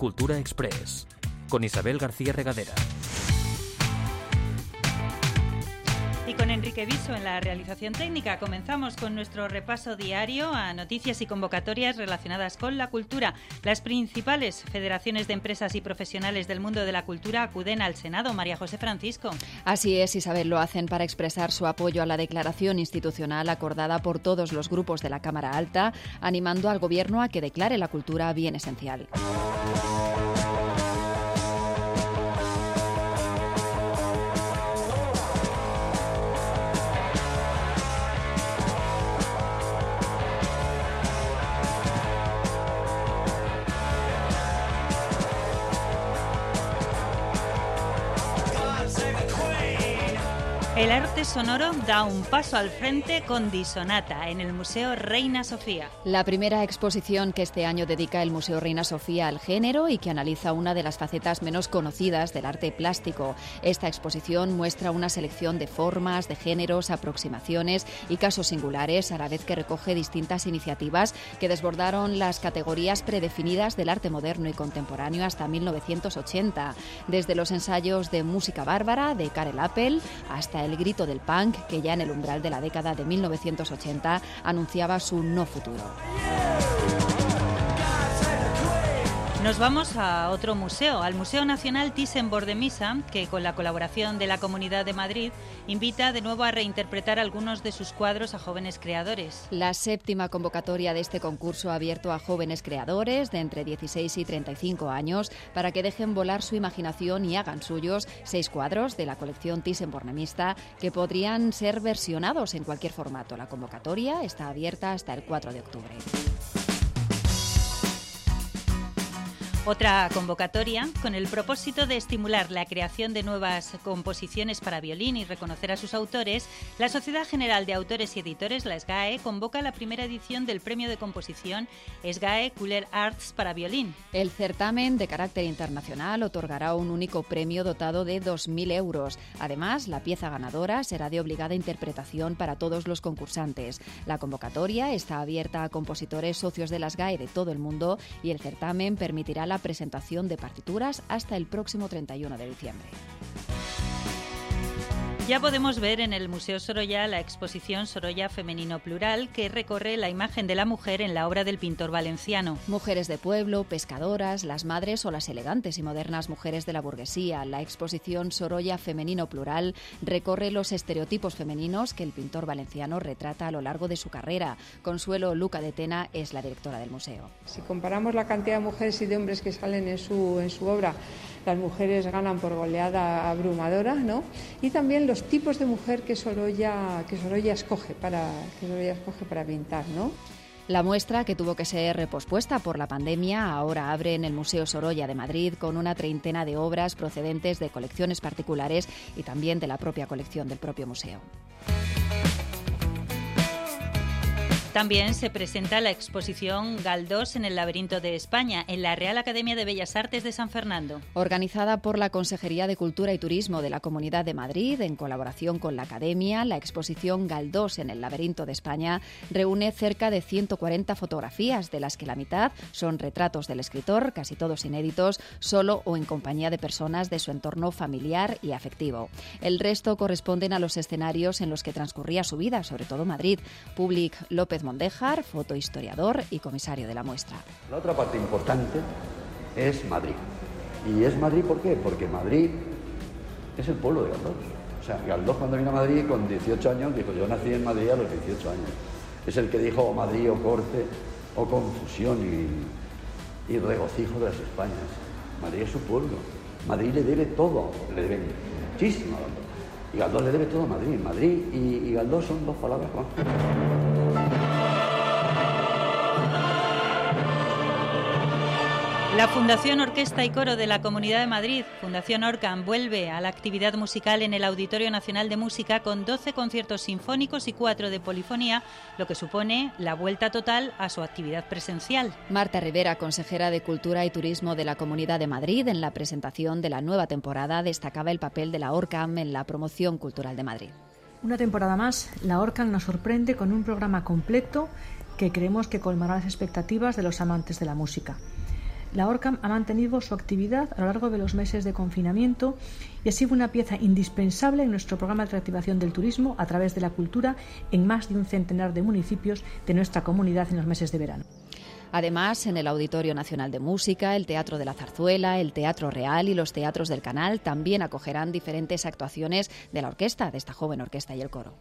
Cultura Express, con Isabel García Regadera. Y con Enrique Viso en la realización técnica comenzamos con nuestro repaso diario a noticias y convocatorias relacionadas con la cultura. Las principales federaciones de empresas y profesionales del mundo de la cultura acuden al Senado. María José Francisco. Así es, Isabel, lo hacen para expresar su apoyo a la declaración institucional acordada por todos los grupos de la Cámara Alta, animando al Gobierno a que declare la cultura bien esencial. El arte sonoro da un paso al frente con Disonata en el Museo Reina Sofía. La primera exposición que este año dedica el Museo Reina Sofía al género y que analiza una de las facetas menos conocidas del arte plástico. Esta exposición muestra una selección de formas, de géneros, aproximaciones y casos singulares, a la vez que recoge distintas iniciativas que desbordaron las categorías predefinidas del arte moderno y contemporáneo hasta 1980, desde los ensayos de música bárbara de Karel Appel hasta el grito del punk, que ya en el umbral de la década de 1980 anunciaba su no futuro. Nos vamos a otro museo, al Museo Nacional Thyssen-Bornemisza, que con la colaboración de la Comunidad de Madrid invita de nuevo a reinterpretar algunos de sus cuadros a jóvenes creadores. La séptima convocatoria de este concurso ha abierto a jóvenes creadores de entre 16 y 35 años para que dejen volar su imaginación y hagan suyos 6 cuadros de la colección Thyssen-Bornemisza que podrían ser versionados en cualquier formato. La convocatoria está abierta hasta el 4 de octubre. Otra convocatoria con el propósito de estimular la creación de nuevas composiciones para violín y reconocer a sus autores, la Sociedad General de Autores y Editores, la SGAE, convoca la primera edición del premio de composición SGAE Cooler Arts para violín. El certamen, de carácter internacional, otorgará un único premio dotado de 2.000 euros. Además, la pieza ganadora será de obligada interpretación para todos los concursantes. La convocatoria está abierta a compositores socios de la SGAE de todo el mundo y el certamen permitirá la presentación de partituras hasta el próximo 31 de diciembre. Ya podemos ver en el Museo Sorolla la exposición Sorolla Femenino Plural, que recorre la imagen de la mujer en la obra del pintor valenciano. Mujeres de pueblo, pescadoras, las madres o las elegantes y modernas mujeres de la burguesía. La exposición Sorolla Femenino Plural recorre los estereotipos femeninos que el pintor valenciano retrata a lo largo de su carrera. Consuelo Luca de Tena es la directora del museo. Si comparamos la cantidad de mujeres y de hombres que salen en su obra, las mujeres ganan por goleada abrumadora, ¿no? Y también los tipos de mujer que Sorolla escoge para pintar, ¿no? La muestra, que tuvo que ser pospuesta por la pandemia, ahora abre en el Museo Sorolla de Madrid con una treintena de obras procedentes de colecciones particulares y también de la propia colección del propio museo. También se presenta la exposición Galdós en el laberinto de España, en la Real Academia de Bellas Artes de San Fernando. Organizada por la Consejería de Cultura y Turismo de la Comunidad de Madrid, en colaboración con la Academia, la exposición Galdós en el laberinto de España reúne cerca de 140 fotografías, de las que la mitad son retratos del escritor, casi todos inéditos, solo o en compañía de personas de su entorno familiar y afectivo. El resto corresponden a los escenarios en los que transcurría su vida, sobre todo Madrid. Public López Mondéjar, fotohistoriador y comisario de la muestra. La otra parte importante es Madrid. ¿Y es Madrid por qué? Porque Madrid es el pueblo de Galdós. O sea, Galdós cuando vino a Madrid con 18 años dijo: yo nací en Madrid a los 18 años. Es el que dijo o Madrid o corte o confusión y regocijo de las Españas. Madrid es su pueblo. Madrid le debe todo, le debe muchísimo a Galdós. Y Galdós le debe todo a Madrid. Madrid y Galdós son dos palabras más. La Fundación Orquesta y Coro de la Comunidad de Madrid, Fundación Orcam, vuelve a la actividad musical en el Auditorio Nacional de Música con 12 conciertos sinfónicos y 4 de polifonía, lo que supone la vuelta total a su actividad presencial. Marta Rivera, consejera de Cultura y Turismo de la Comunidad de Madrid, en la presentación de la nueva temporada destacaba el papel de la Orcam en la promoción cultural de Madrid. Una temporada más, la Orcam nos sorprende con un programa completo que creemos que colmará las expectativas de los amantes de la música. la ORCAM ha mantenido su actividad a lo largo de los meses de confinamiento y ha sido una pieza indispensable en nuestro programa de reactivación del turismo a través de la cultura en más de un centenar de municipios de nuestra comunidad en los meses de verano. Además, en el Auditorio Nacional de Música, el Teatro de la Zarzuela, el Teatro Real y los teatros del Canal también acogerán diferentes actuaciones de la orquesta, de esta joven orquesta y el coro.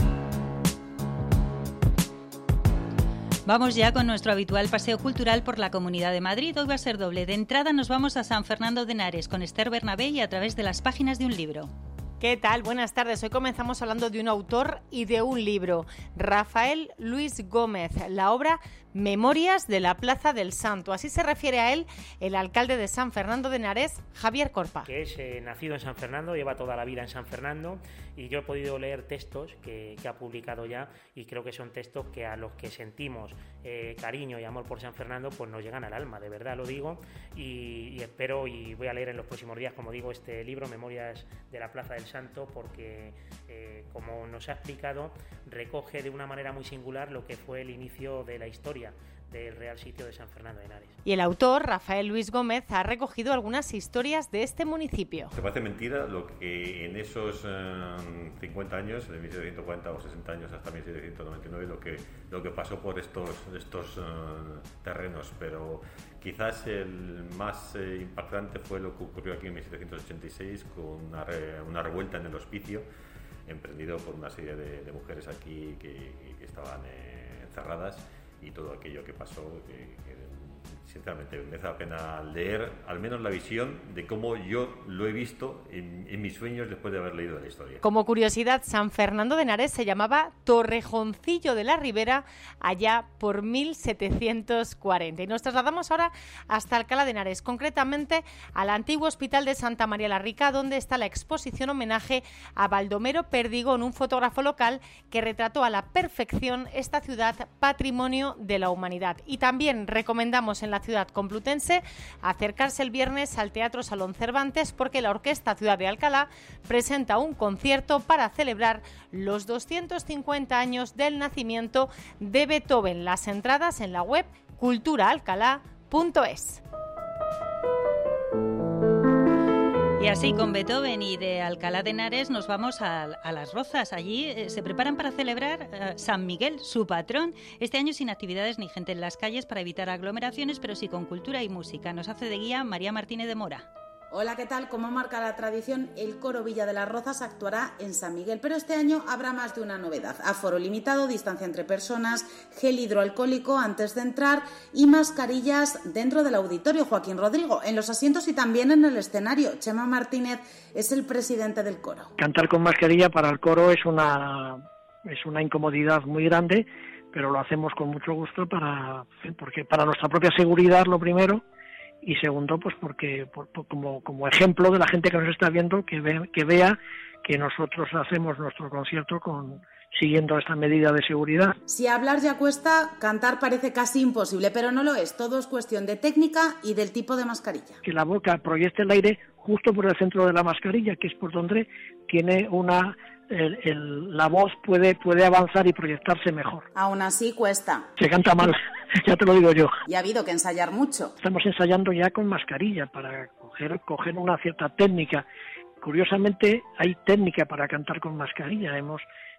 Vamos ya con nuestro habitual paseo cultural por la Comunidad de Madrid. Hoy va a ser doble. De entrada nos vamos a San Fernando de Henares con Esther Bernabé y a través de las páginas de un libro. ¿Qué tal? Buenas tardes. Hoy comenzamos hablando de un autor y de un libro. Rafael Luis Gómez, la obra Memorias de la Plaza del Santo. Así se refiere a él el alcalde de San Fernando de Henares, Javier Corpa. Que es nacido en San Fernando, lleva toda la vida en San Fernando y yo he podido leer textos que ha publicado ya y creo que son textos que a los que sentimos cariño y amor por San Fernando pues nos llegan al alma, de verdad lo digo y espero y voy a leer en los próximos días, como digo, este libro Memorias de la Plaza del Santo porque como nos ha explicado recoge de una manera muy singular lo que fue el inicio de la historia del Real Sitio de San Fernando de Henares. Y el autor, Rafael Luis Gómez, ha recogido algunas historias de este municipio. Se parece mentira lo que en esos 50 años, de 1740 o 60 años hasta 1799, lo que pasó por estos terrenos, pero quizás el más impactante fue lo que ocurrió aquí en 1786 con una revuelta en el Hospicio, emprendido por una serie de mujeres aquí que estaban encerradas y todo aquello que pasó, que sinceramente me da pena leer al menos la visión de cómo yo lo he visto en mis sueños después de haber leído la historia. Como curiosidad, San Fernando de Henares se llamaba Torrejoncillo de la Ribera allá por 1740. Y nos trasladamos ahora hasta Alcalá de Henares, concretamente al antiguo Hospital de Santa María la Rica, donde está la exposición homenaje a Baldomero Perdigón, un fotógrafo local que retrató a la perfección esta ciudad patrimonio de la humanidad. Y también recomendamos en la ciudad complutense acercarse el viernes al Teatro Salón Cervantes porque la Orquesta Ciudad de Alcalá presenta un concierto para celebrar los 250 años del nacimiento de Beethoven. Las entradas en la web culturaalcalá.es. Y así con Beethoven y de Alcalá de Henares nos vamos a Las Rozas. Allí se preparan para celebrar San Miguel, su patrón. Este año sin actividades ni gente en las calles para evitar aglomeraciones, pero sí con cultura y música. Nos hace de guía María Martínez de Mora. Hola, ¿qué tal? Como marca la tradición, el Coro Villa de las Rozas actuará en San Miguel, pero este año habrá más de una novedad. Aforo limitado, distancia entre personas, gel hidroalcohólico antes de entrar y mascarillas dentro del auditorio Joaquín Rodrigo, en los asientos y también en el escenario. Chema Martínez es el presidente del coro. Cantar con mascarilla para el coro es una incomodidad muy grande, pero lo hacemos con mucho gusto porque para nuestra propia seguridad, lo primero, y segundo, pues porque como ejemplo de la gente que nos está viendo, que vea que nosotros hacemos nuestro concierto siguiendo esta medida de seguridad. Si hablar ya cuesta, cantar parece casi imposible, pero no lo es. Todo es cuestión de técnica y del tipo de mascarilla. Que la boca proyecte el aire justo por el centro de la mascarilla, que es por donde tiene la voz puede avanzar y proyectarse mejor. Aún así cuesta. Se canta mal, ya te lo digo yo. Y ha habido que ensayar mucho. Estamos ensayando ya con mascarilla para coger una cierta técnica. Curiosamente hay técnica para cantar con mascarilla. Hemos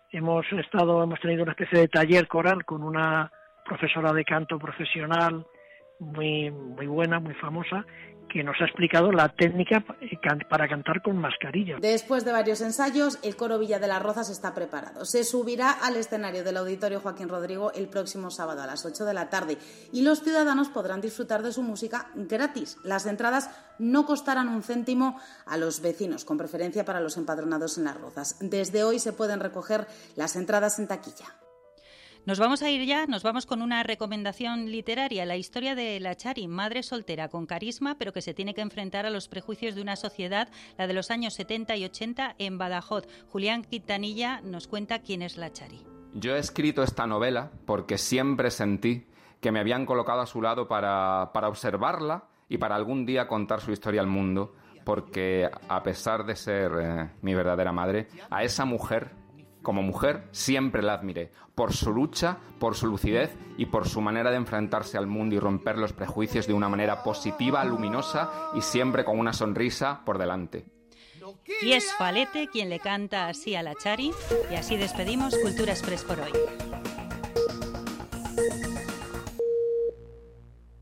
tenido una especie de taller coral con una profesora de canto profesional muy buena, muy famosa, que nos ha explicado la técnica para cantar con mascarilla. Después de varios ensayos, el Coro Villa de las Rozas está preparado. Se subirá al escenario del Auditorio Joaquín Rodrigo el próximo sábado a las 8 de la tarde y los ciudadanos podrán disfrutar de su música gratis. Las entradas no costarán un céntimo a los vecinos, con preferencia para los empadronados en Las Rozas. Desde hoy se pueden recoger las entradas en taquilla. Nos vamos a ir ya, nos vamos con una recomendación literaria, la historia de la Chari, madre soltera con carisma, pero que se tiene que enfrentar a los prejuicios de una sociedad, la de los años 70 y 80 en Badajoz. Julián Quintanilla nos cuenta quién es la Chari. Yo he escrito esta novela porque siempre sentí que me habían colocado a su lado para observarla y para algún día contar su historia al mundo, porque a pesar de ser mi verdadera madre, a esa mujer Como mujer siempre la admiré, por su lucha, por su lucidez y por su manera de enfrentarse al mundo y romper los prejuicios de una manera positiva, luminosa y siempre con una sonrisa por delante. Y es Falete quien le canta así a la Chari, y así despedimos Cultura Express por hoy.